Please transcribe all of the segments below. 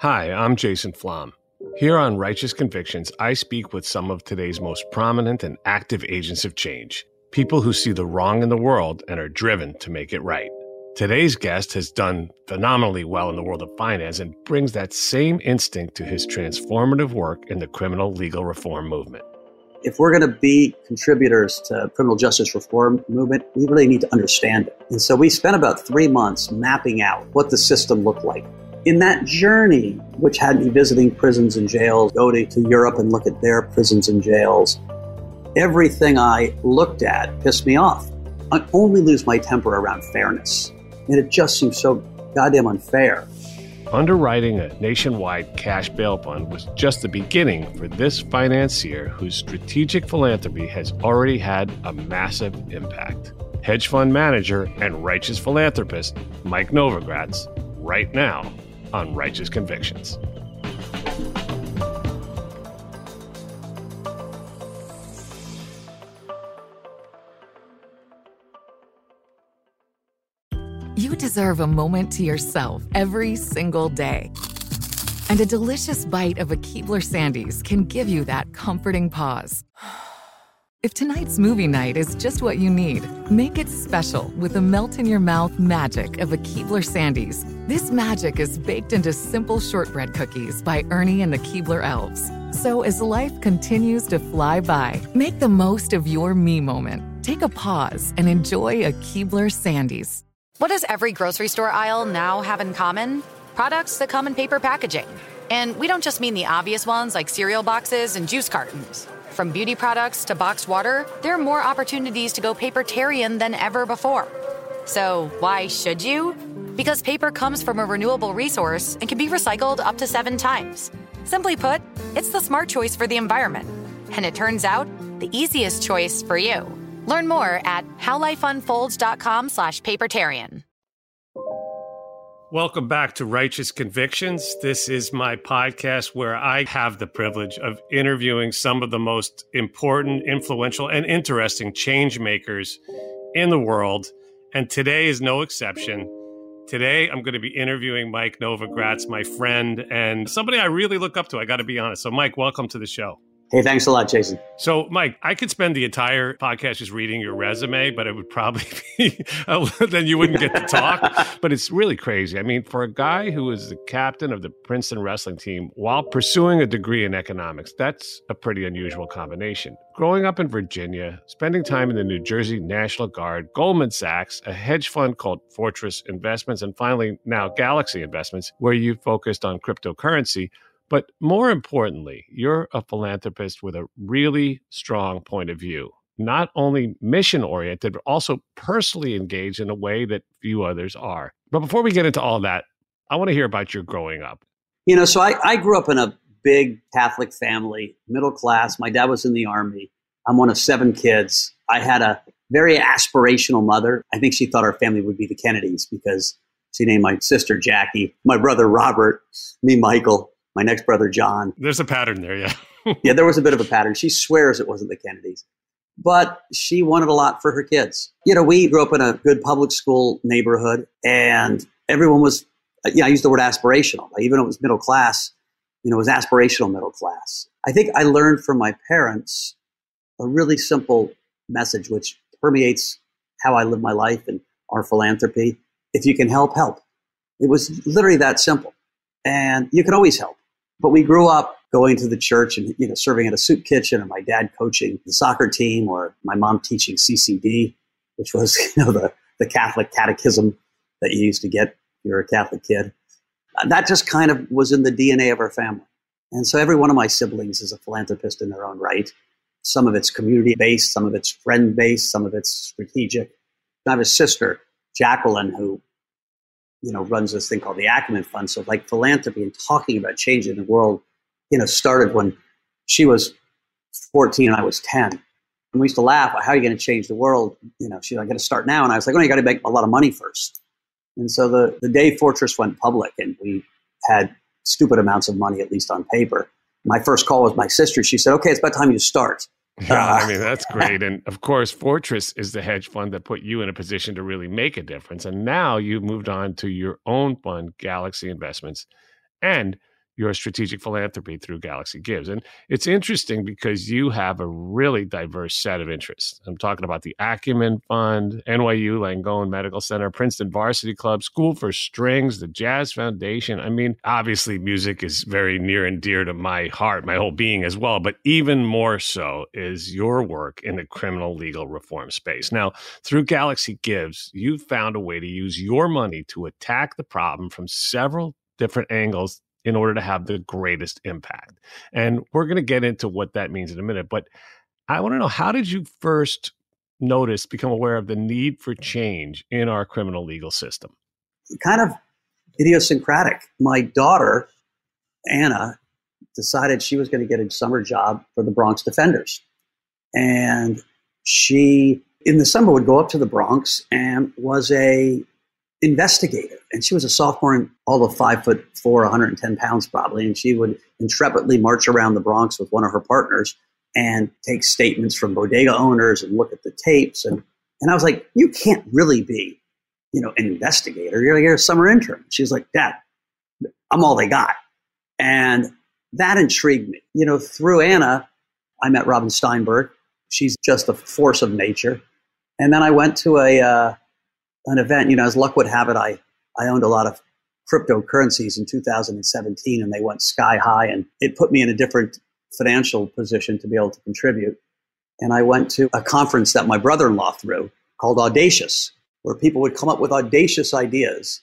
Hi, I'm Jason Flom. Here on Righteous Convictions, I speak with some of today's most prominent and active agents of change, people who see the wrong in the world and are driven to make it right. Today's guest has done phenomenally well in the world of finance and brings that same instinct to his transformative work in the criminal legal reform movement. If we're going to be contributors to criminal justice reform movement, we really need to understand it. And so we spent about 3 months mapping out what the system looked like. In that journey, which had me visiting prisons and jails, go to Europe and look at their prisons and jails, everything I looked at pissed me off. I only lose my temper around fairness. And it just seems so goddamn unfair. Underwriting a nationwide cash bail fund was just the beginning for this financier whose strategic philanthropy has already had a massive impact. Hedge fund manager and righteous philanthropist Mike Novogratz, right now on Righteous Convictions. You deserve a moment to yourself every single day. And a delicious bite of a Keebler Sandies can give you that comforting pause. If tonight's movie night is just what you need, make it special with the melt-in-your-mouth magic of a Keebler Sandies. This magic is baked into simple shortbread cookies by Ernie and the Keebler Elves. So as life continues to fly by, make the most of your me moment. Take a pause and enjoy a Keebler Sandies. What does every grocery store aisle now have in common? Products that come in paper packaging. And we don't just mean the obvious ones like cereal boxes and juice cartons. From beauty products to boxed water, there are more opportunities to go papertarian than ever before. So why should you? Because paper comes from a renewable resource and can be recycled up to 7 times. Simply put, it's the smart choice for the environment. And it turns out, the easiest choice for you. Learn more at howlifeunfolds.com/papertarian. Welcome back to Righteous Convictions. This is my podcast where I have the privilege of interviewing some of the most important, influential, and interesting change makers in the world. And today is no exception. Today, I'm going to be interviewing Mike Novogratz, my friend, and somebody I really look up to, I got to be honest. So, Mike, welcome to the show. Hey, thanks a lot, Jason. So, Mike, I could spend the entire podcast just reading your resume, but it would probably be, then you wouldn't get to talk. But it's really crazy. I mean, for a guy who is the captain of the Princeton wrestling team while pursuing a degree in economics, that's a pretty unusual combination. Growing up in Virginia, spending time in the New Jersey National Guard, Goldman Sachs, a hedge fund called Fortress Investments, and finally now Galaxy Investments, where you focused on cryptocurrency. But more importantly, you're a philanthropist with a really strong point of view, not only mission-oriented, but also personally engaged in a way that few others are. But before we get into all that, I want to hear about your growing up. You know, so I grew up in a big Catholic family, middle class. My dad was in the Army. I'm one of 7 kids. I had a very aspirational mother. I think she thought our family would be the Kennedys because she named my sister Jackie, my brother Robert, me Michael, my next brother, John. There's a pattern there, yeah. Yeah, there was a bit of a pattern. She swears it wasn't the Kennedys. But she wanted a lot for her kids. You know, we grew up in a good public school neighborhood, and everyone was, I use the word aspirational. Even though it was middle class, it was aspirational middle class. I think I learned from my parents a really simple message, which permeates how I live my life and our philanthropy. If you can help, help. It was literally that simple. And you can always help. But we grew up going to the church and, serving at a soup kitchen, and my dad coaching the soccer team, or my mom teaching CCD, which was, the Catholic catechism that you used to get if you were a Catholic kid. That just kind of was in the DNA of our family. And so every one of my siblings is a philanthropist in their own right. Some of it's community-based, some of it's friend-based, some of it's strategic. I have a sister, Jacqueline, who runs this thing called the Acumen Fund. So like philanthropy and talking about changing the world, started when she was 14 and I was 10. And we used to laugh, how are you going to change the world? She's like, I got to start now. And I was like, you got to make a lot of money first. And so the day Fortress went public and we had stupid amounts of money, at least on paper, my first call was my sister. She said, okay, it's about time you start. Yeah, that's great. And of course, Fortress is the hedge fund that put you in a position to really make a difference. And now you've moved on to your own fund, Galaxy Investments. And your strategic philanthropy through Galaxy Gives. And it's interesting because you have a really diverse set of interests. I'm talking about the Acumen Fund, NYU Langone Medical Center, Princeton Varsity Club, School for Strings, the Jazz Foundation. I mean, obviously music is very near and dear to my heart, my whole being as well, but even more so is your work in the criminal legal reform space. Now, through Galaxy Gives, you've found a way to use your money to attack the problem from several different angles in order to have the greatest impact. And we're going to get into what that means in a minute. But I want to know, how did you first become aware of the need for change in our criminal legal system? Kind of idiosyncratic. My daughter, Anna, decided she was going to get a summer job for the Bronx Defenders. And she, in the summer, would go up to the Bronx and was a investigator. And she was a sophomore and all of 5'4", 110 pounds probably. And she would intrepidly march around the Bronx with one of her partners and take statements from bodega owners and look at the tapes. And I was like, you can't really be, an investigator. You're a summer intern. She was like, Dad, I'm all they got. And that intrigued me. Through Anna, I met Robin Steinberg. She's just a force of nature. And then I went to an event, as luck would have it, I owned a lot of cryptocurrencies in 2017 and they went sky high, and it put me in a different financial position to be able to contribute. And I went to a conference that my brother-in-law threw called Audacious, where people would come up with audacious ideas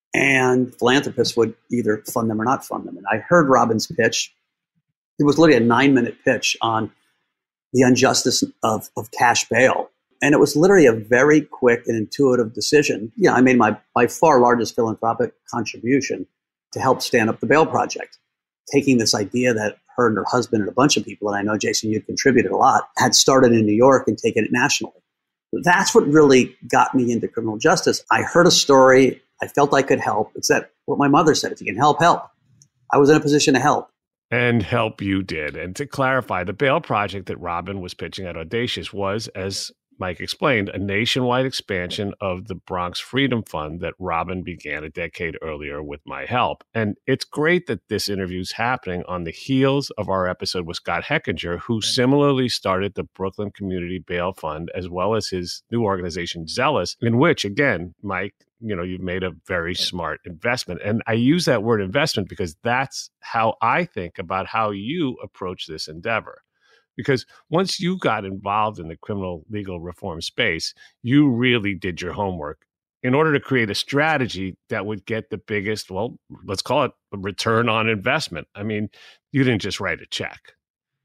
and philanthropists would either fund them or not fund them. And I heard Robin's pitch. It was literally a 9-minute pitch on the injustice of cash bail. And it was literally a very quick and intuitive decision. I made my by far largest philanthropic contribution to help stand up the Bail Project, taking this idea that her and her husband and a bunch of people, and I know, Jason, you contributed a lot, had started in New York and taken it nationally. That's what really got me into criminal justice. I heard a story. I felt I could help. It's that what my mother said, if you can help, help. I was in a position to help. And help you did. And to clarify, the Bail Project that Robin was pitching at Audacious was, as Mike explained, a nationwide expansion of the Bronx Freedom Fund that Robin began a decade earlier with my help. And it's great that this interview is happening on the heels of our episode with Scott Heckinger, who similarly started the Brooklyn Community Bail Fund, as well as his new organization, Zealous, in which, again, Mike, you've made a very smart investment. And I use that word investment because that's how I think about how you approach this endeavor. Because once you got involved in the criminal legal reform space, you really did your homework in order to create a strategy that would get the biggest, well, let's call it a return on investment. I mean, you didn't just write a check.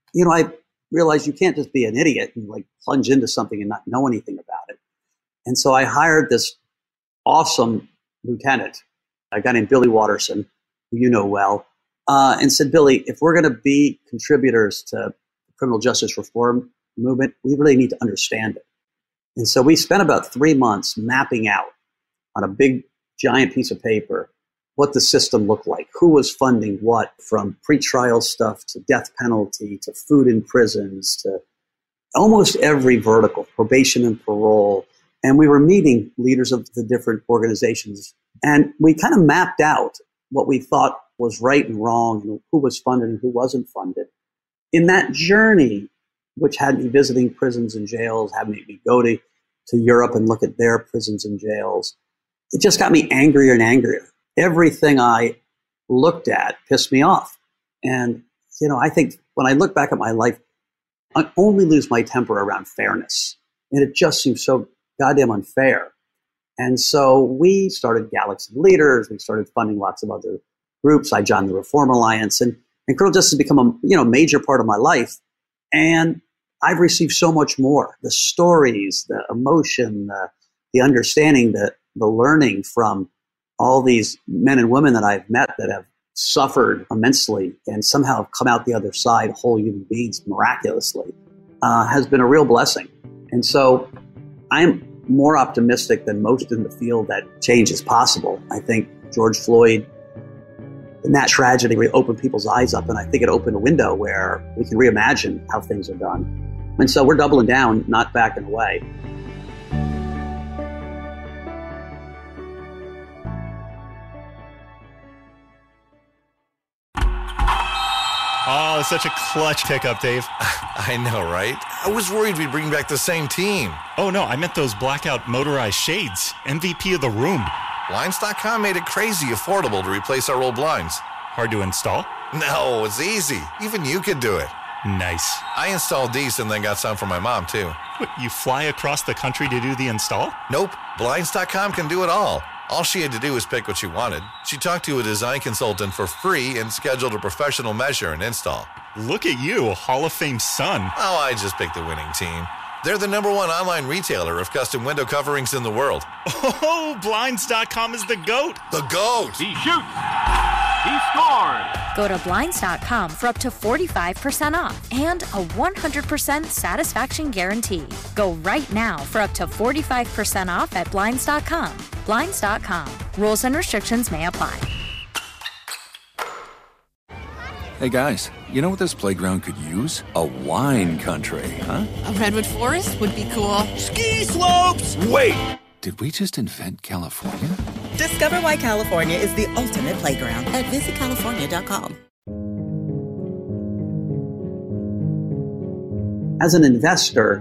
I realized you can't just be an idiot and plunge into something and not know anything about it. And so I hired this awesome lieutenant, a guy named Billy Watterson, who you know well, and said, Billy, if we're going to be contributors to criminal justice reform movement, we really need to understand it. And so we spent about 3 months mapping out on a big, giant piece of paper what the system looked like, who was funding what, from pretrial stuff to death penalty to food in prisons to almost every vertical, probation and parole. And we were meeting leaders of the different organizations. And we kind of mapped out what we thought was right and wrong, and who was funded and who wasn't funded. In that journey, which had me visiting prisons and jails, had me go to Europe and look at their prisons and jails, it just got me angrier and angrier. Everything I looked at pissed me off. And, I think when I look back at my life, I only lose my temper around fairness. And it just seems so goddamn unfair. And so we started Galaxy Leaders. We started funding lots of other groups. I joined the Reform Alliance. And criminal justice has become a major part of my life. And I've received so much more. The stories, the emotion, the understanding, the learning from all these men and women that I've met that have suffered immensely and somehow have come out the other side whole human beings miraculously has been a real blessing. And so I'm more optimistic than most in the field that change is possible. I think George Floyd and that tragedy really opened people's eyes up, and I think it opened a window where we can reimagine how things are done. And so we're doubling down, not backing away. Oh, such a clutch pickup, Dave. I know, right? I was worried we'd bring back the same team. Oh, no, I meant those blackout motorized shades. MVP of the room. Blinds.com made it crazy affordable to replace our old blinds. Hard to install? No, it's easy. Even you could do it. Nice. I installed these and then got some for my mom, too. What, you fly across the country to do the install? Nope. Blinds.com can do it all. All she had to do was pick what she wanted. She talked to a design consultant for free and scheduled a professional measure and install. Look at you, Hall of Fame son. Oh, I just picked the winning team. They're the #1 online retailer of custom window coverings in the world. Oh, Blinds.com is the GOAT. The GOAT. He shoots. He scores. Go to Blinds.com for up to 45% off and a 100% satisfaction guarantee. Go right now for up to 45% off at Blinds.com. Blinds.com. Rules and restrictions may apply. Hey guys, you know what this playground could use? A wine country, huh? A redwood forest would be cool. Ski slopes! Wait! Did we just invent California? Discover why California is the ultimate playground at visitcalifornia.com. As an investor,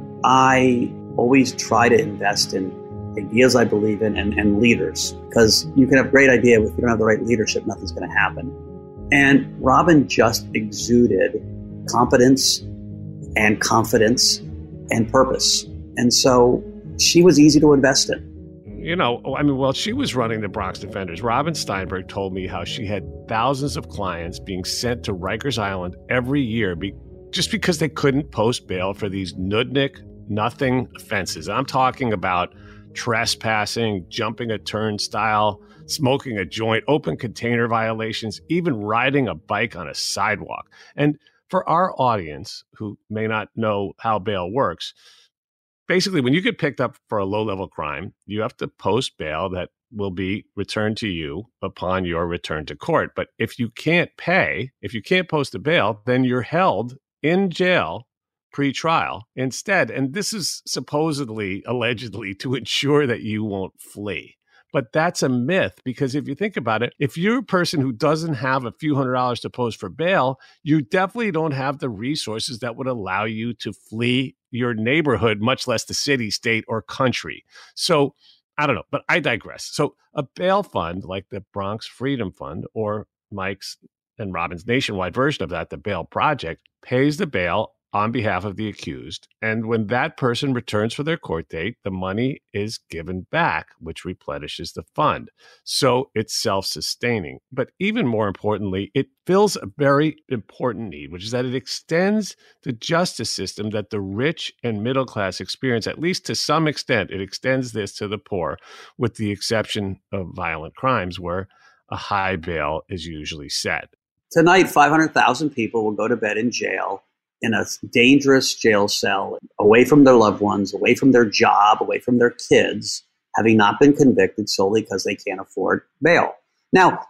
I always try to invest in ideas I believe in and leaders, because you can have a great idea, but if you don't have the right leadership, nothing's going to happen. And Robin just exuded competence and confidence and purpose. And so she was easy to invest in. You know, I mean, while she was running the Bronx Defenders, Robin Steinberg told me how she had thousands of clients being sent to Rikers Island every year just because they couldn't post bail for these nudnik, nothing offenses. I'm talking about trespassing, jumping a turnstile, smoking a joint, open container violations, even riding a bike on a sidewalk. And for our audience who may not know how bail works, basically, when you get picked up for a low-level crime, you have to post bail that will be returned to you upon your return to court. But if you can't pay, if you can't post a bail, then you're held in jail pre-trial instead. And this is supposedly, allegedly, to ensure that you won't flee. But that's a myth, because if you think about it, if you're a person who doesn't have a few $100s to post for bail, you definitely don't have the resources that would allow you to flee your neighborhood, much less the city, state, or country. So I don't know, but I digress. So a bail fund like the Bronx Freedom Fund, or Mike's and Robin's nationwide version of that, the Bail Project, pays the bail on behalf of the accused. And when that person returns for their court date, the money is given back, which replenishes the fund. So it's self-sustaining. But even more importantly, it fills a very important need, which is that it extends the justice system that the rich and middle class experience, at least to some extent. It extends this to the poor, with the exception of violent crimes where a high bail is usually set. Tonight, 500,000 people will go to bed in jail, in a dangerous jail cell, away from their loved ones, away from their job, away from their kids, having not been convicted solely because they can't afford bail. Now,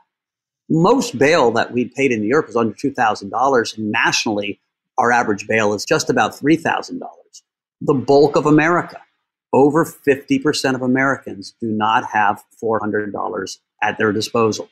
most bail that we paid in New York was under $2,000, and nationally, our average bail is just about $3,000. The bulk of America, over 50% of Americans, do not have $400 at their disposal.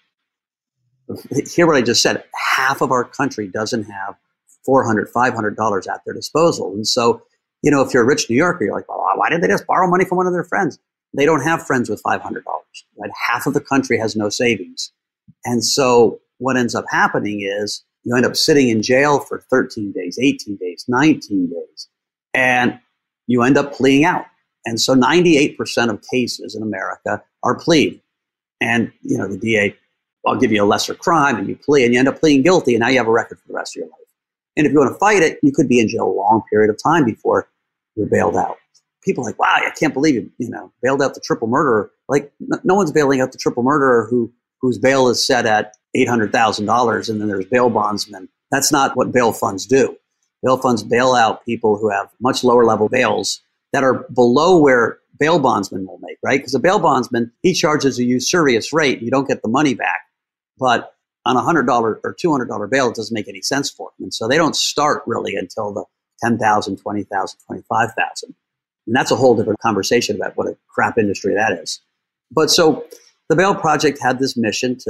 Hear what I just said. Half of our country doesn't have $400, $500 at their disposal. And so, you know, if you're a rich New Yorker, you're like, well, why did they just borrow money from one of their friends? They don't have friends with $500, right? Half of the country has no savings. And so what ends up happening is you end up sitting in jail for 13 days, 18 days, 19 days, and you end up pleading out. And so 98% of cases in America are plead. And, you know, the DA, I'll give you a lesser crime, and you plea, and you end up pleading guilty, and now you have a record for the rest of your life. And if you want to fight it, you could be in jail a long period of time before you're bailed out. People are like, wow, I can't believe you bailed out the triple murderer. Like, no one's bailing out the triple murderer whose bail is set at $800,000, and then there's bail bondsmen. That's not what bail funds do. Bail funds bail out people who have much lower level bails that are below where bail bondsmen will make, right? Because a bail bondsman, he charges a usurious rate. You don't get the money back. But on a $100 or $200 bail, it doesn't make any sense for them. And so they don't start really until the $10,000, $20,000, $25,000. And that's a whole different conversation about what a crap industry that is. But so the Bail Project had this mission to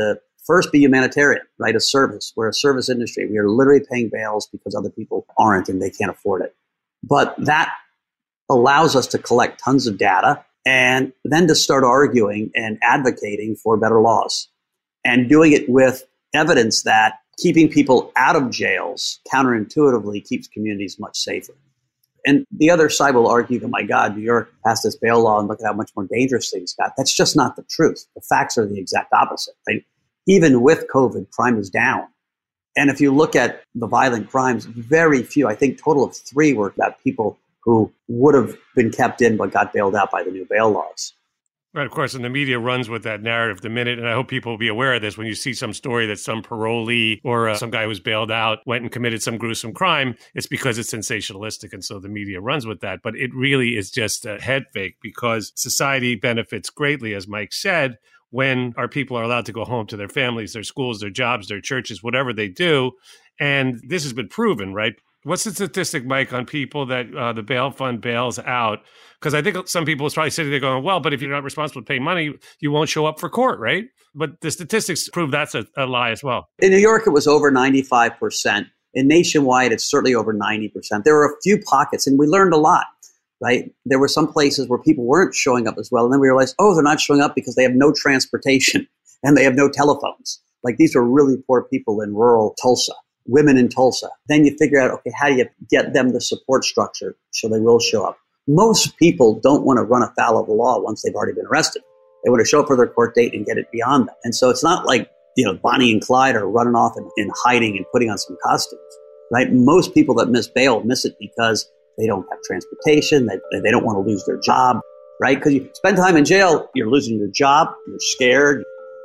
First, be humanitarian, right? A service. We're a service industry. We are literally paying bails because other people aren't and they can't afford it. But that allows us to collect tons of data and then to start arguing and advocating for better laws and doing it with evidence that keeping people out of jails counterintuitively keeps communities much safer. And the other side will argue that, my God, New York passed this bail law and look at how much more dangerous things got. That's just not the truth. The facts are the exact opposite, right? Even with COVID, crime is down. And if you look at the violent crimes, very few, I think total of 3 were about people who would have been kept in but got bailed out by the new bail laws. Right, of course, and the media runs with that narrative the minute, and I hope people will be aware of this, when you see some story that some parolee or some guy who was bailed out went and committed some gruesome crime, it's because it's sensationalistic, and so the media runs with that. But it really is just a head fake, because society benefits greatly, as Mike said, when our people are allowed to go home to their families, their schools, their jobs, their churches, whatever they do. And this has been proven, right? What's the statistic, Mike, on people that the bail fund bails out? Because I think some people is probably sitting there going, well, but if you're not responsible to pay money, you won't show up for court, right? But the statistics prove that's a lie as well. In New York, it was over 95%. And nationwide, it's certainly over 90%. There were a few pockets, and we learned a lot, right? There were some places where people weren't showing up as well. And then we realized, oh, they're not showing up because they have no transportation and they have no telephones. Like, these are really poor people in rural Tulsa. Women in Tulsa. Then you figure out, okay, how do you get them the support structure so they will show up? Most people don't want to run afoul of the law once they've already been arrested. They want to show up for their court date and get it beyond them. And so it's not like, Bonnie and Clyde are running off in hiding and putting on some costumes, right? Most people that miss bail miss it because they don't have transportation. They don't want to lose their job, right? Because you spend time in jail, you're losing your job, you're scared.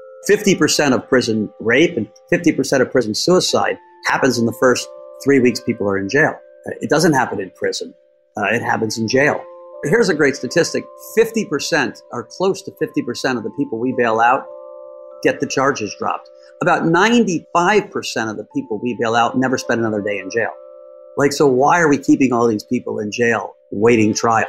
50% of prison rape and 50% of prison suicide happens in the first 3 weeks people are in jail. It doesn't happen in prison. It happens in jail. Here's a great statistic. 50% or close to 50% of the people we bail out get the charges dropped. About 95% of the people we bail out never spend another day in jail. So why are we keeping all these people in jail waiting trial?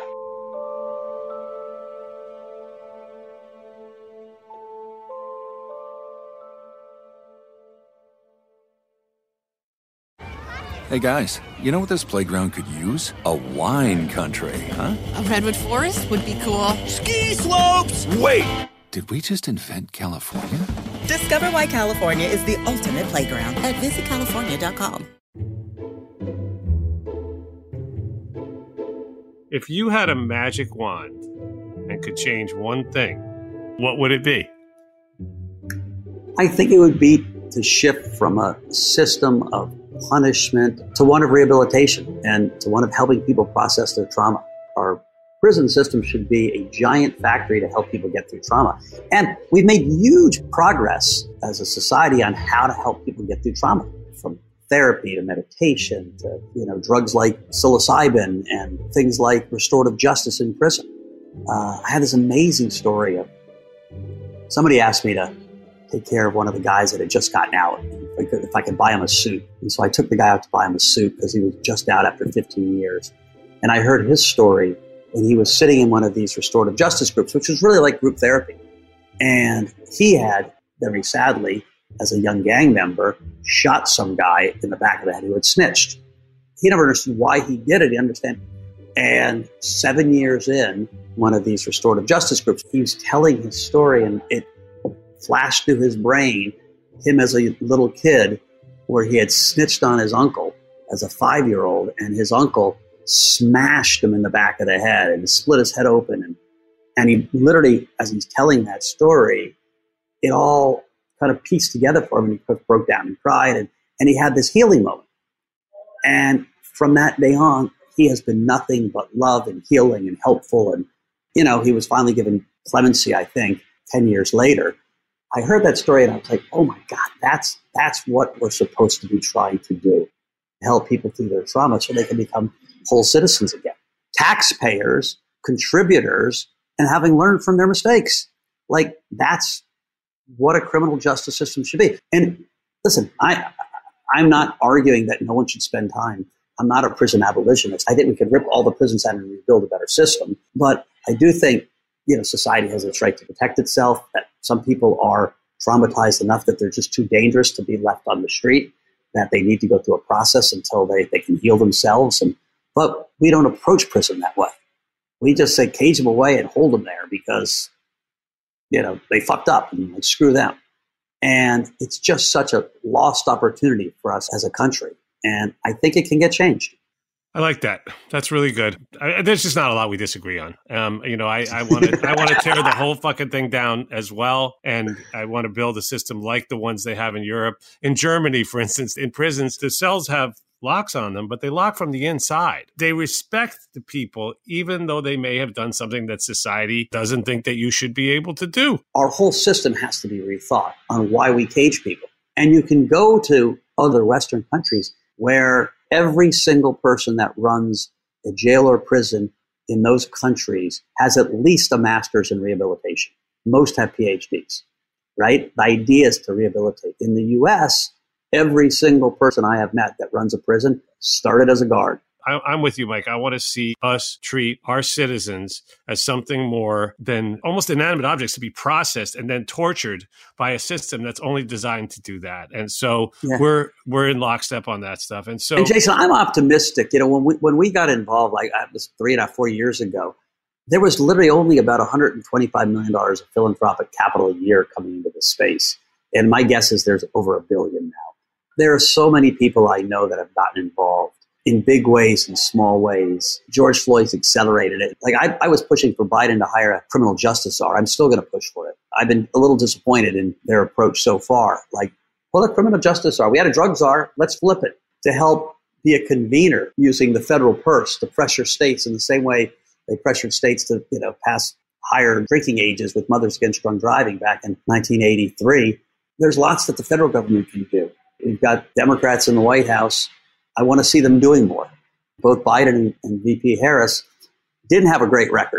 Hey guys, you know what this playground could use? A wine country, huh? A redwood forest would be cool. Ski slopes! Wait! Did we just invent California? Discover why California is the ultimate playground at visitcalifornia.com. If you had a magic wand and could change one thing, what would it be? I think it would be to shift from a system of punishment to one of rehabilitation and to one of helping people process their trauma. Our prison system should be a giant factory to help people get through trauma. And we've made huge progress as a society on how to help people get through trauma, from therapy to meditation to drugs like psilocybin and things like restorative justice in prison. I had this amazing story of somebody asked me to take care of one of the guys that had just gotten out, if I could buy him a suit. And so I took the guy out to buy him a suit because he was just out after 15 years. And I heard his story, and he was sitting in one of these restorative justice groups, which was really like group therapy. And he had, very sadly, as a young gang member, shot some guy in the back of the head who had snitched. He never understood why he did it. He understand. And 7 years in one of these restorative justice groups, he was telling his story, and it flashed through his brain him as a little kid where he had snitched on his uncle as a 5-year-old, and his uncle smashed him in the back of the head and split his head open. And he literally, as he's telling that story, it all kind of pieced together for him, and he broke down and cried, and he had this healing moment. And from that day on, he has been nothing but love and healing and helpful. And, he was finally given clemency, I think, 10 years later. I heard that story and I was like, oh my God, that's what we're supposed to be trying to do. Help people through their trauma so they can become whole citizens again. Taxpayers, contributors, and having learned from their mistakes. That's what a criminal justice system should be. And listen, I'm not arguing that no one should spend time. I'm not a prison abolitionist. I think we could rip all the prisons out and rebuild a better system. But I do think, society has its right to protect itself, that some people are traumatized enough that they're just too dangerous to be left on the street, that they need to go through a process until they can heal themselves. But we don't approach prison that way. We just say cage them away and hold them there because, they fucked up and screw them. And it's just such a lost opportunity for us as a country. And I think it can get changed. I like that. That's really good. There's just not a lot we disagree on. I want to tear the whole fucking thing down as well. And I want to build a system like the ones they have in Europe. In Germany, for instance, in prisons, the cells have locks on them, but they lock from the inside. They respect the people, even though they may have done something that society doesn't think that you should be able to do. Our whole system has to be rethought on why we cage people. And you can go to other Western countries where every single person that runs a jail or prison in those countries has at least a master's in rehabilitation. Most have PhDs, right? The idea is to rehabilitate. In the U.S., every single person I have met that runs a prison started as a guard. I'm with you, Mike. I want to see us treat our citizens as something more than almost inanimate objects to be processed and then tortured by a system that's only designed to do that. And so we're in lockstep on that stuff. And Jason, I'm optimistic. When we got involved, like it was 3.5-4 years ago, there was literally only about $125 million of philanthropic capital a year coming into the space. And my guess is there's over $1 billion now. There are so many people I know that have gotten involved in big ways and small ways. George Floyd's accelerated it. Like I was pushing for Biden to hire a criminal justice czar. I'm still going to push for it. I've been a little disappointed in their approach so far. Like, well, a criminal justice czar. We had a drug czar. Let's flip it to help be a convener using the federal purse to pressure states in the same way they pressured states to, pass higher drinking ages with Mothers Against Drunk Driving back in 1983. There's lots that the federal government can do. We've got Democrats in the White House. I want to see them doing more. Both Biden and VP Harris didn't have a great record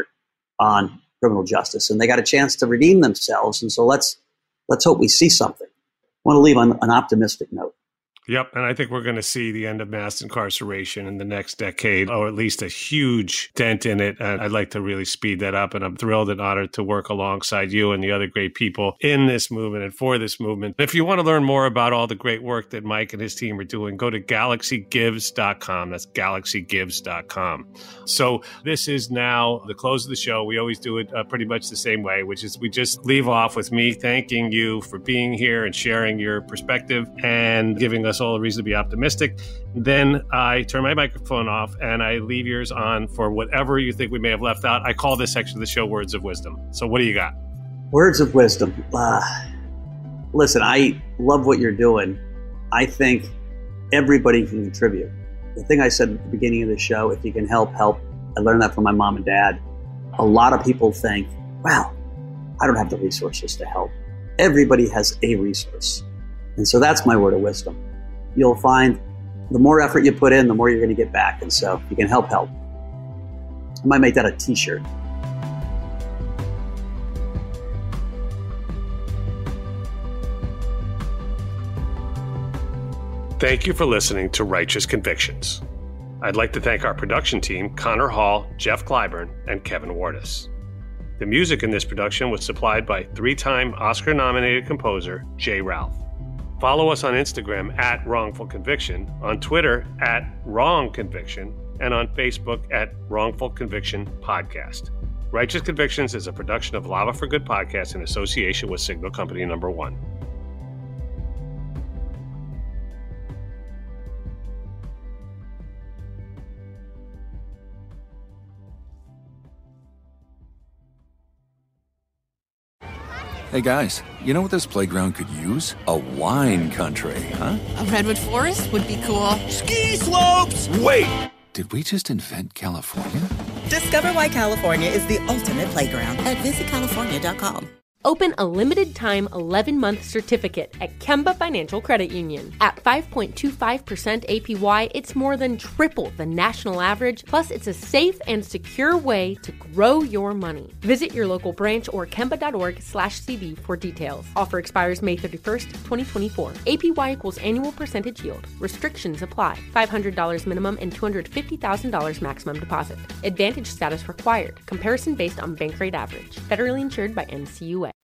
on criminal justice, and they got a chance to redeem themselves. And so let's hope we see something. I want to leave on an optimistic note. Yep. And I think we're going to see the end of mass incarceration in the next decade, or at least a huge dent in it. And I'd like to really speed that up. And I'm thrilled and honored to work alongside you and the other great people in this movement and for this movement. If you want to learn more about all the great work that Mike and his team are doing, go to galaxygives.com. That's galaxygives.com. So this is now the close of the show. We always do it pretty much the same way, which is we just leave off with me thanking you for being here and sharing your perspective and giving us all a reason to be optimistic. Then I turn my microphone off and I leave yours on for whatever you think we may have left out. I call this section of the show Words of Wisdom. So what do you got? Words of wisdom. Listen, I love what you're doing. I think everybody can contribute. The thing I said at the beginning of the show, if you can help. I learned that from my mom and dad. A lot of people think, wow, I don't have the resources to help. Everybody has a resource. And so that's my word of wisdom. You'll find the more effort you put in, the more you're going to get back. And so if you can help. I might make that a t-shirt. Thank you for listening to Righteous Convictions. I'd like to thank our production team, Connor Hall, Jeff Clyburn, and Kevin Wardis. The music in this production was supplied by 3-time Oscar-nominated composer Jay Ralph. Follow us on Instagram at Wrongful Conviction, on Twitter at Wrong Conviction, and on Facebook at Wrongful Conviction Podcast. Righteous Convictions is a production of Lava for Good Podcast in association with Signal Company No. 1. Hey guys, you know what this playground could use? A wine country, huh? A redwood forest would be cool. Ski slopes! Wait! Did we just invent California? Discover why California is the ultimate playground at visitcalifornia.com. Open a limited-time 11-month certificate at Kemba Financial Credit Union. At 5.25% APY, it's more than triple the national average, plus it's a safe and secure way to grow your money. Visit your local branch or kemba.org/cb for details. Offer expires May 31st, 2024. APY equals annual percentage yield. Restrictions apply. $500 minimum and $250,000 maximum deposit. Advantage status required. Comparison based on bank rate average. Federally insured by NCUA.